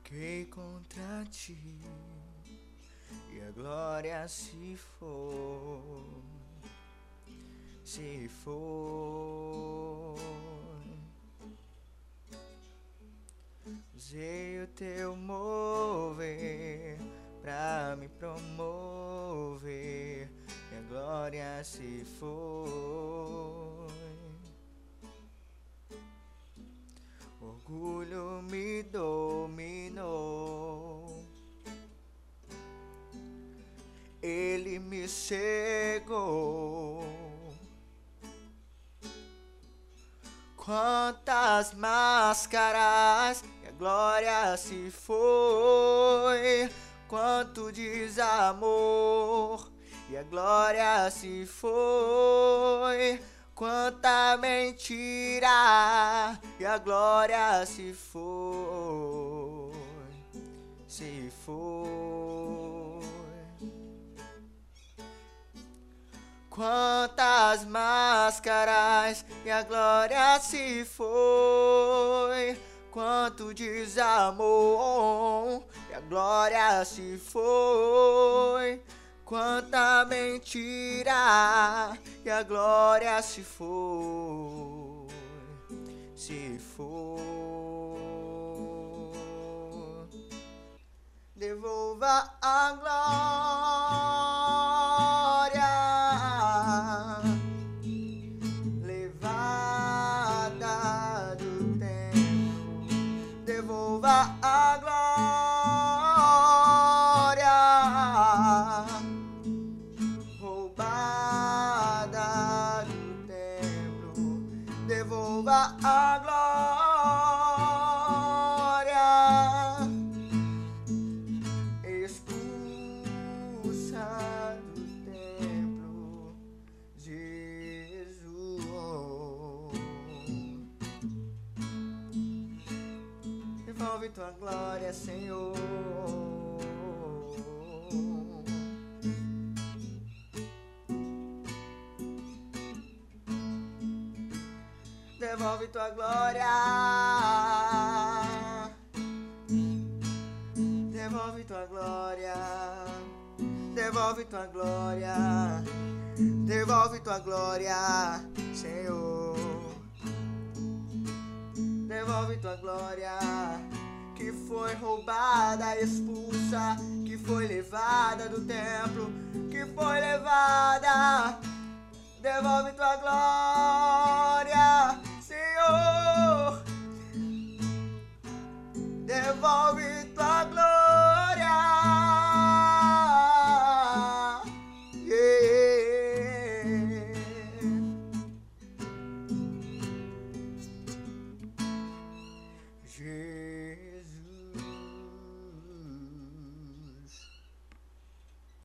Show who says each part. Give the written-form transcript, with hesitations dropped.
Speaker 1: Pequei contra ti e a glória se foi, se foi. Usei o teu mover pra me promover e a glória se foi. Orgulho me dominou, ele me cegou. Quantas máscaras e a glória se foi. Quanto desamor e a glória se foi. Quanta mentira e a glória se foi, se foi. Quantas máscaras e a glória se foi. Quanto desamor e a glória se foi. Quanta mentira e a glória se foi, se foi. Devolva a glória levada do templo. Devolva a glória devolva a glória, expulsa do templo, Jesus. Devolve tua glória, Senhor. Devolve tua glória, devolve tua glória, devolve tua glória, devolve tua glória, Senhor. Devolve tua glória, que foi roubada, expulsa, que foi levada do templo, que foi levada. Devolve tua glória, Senhor. Devolve tua glória.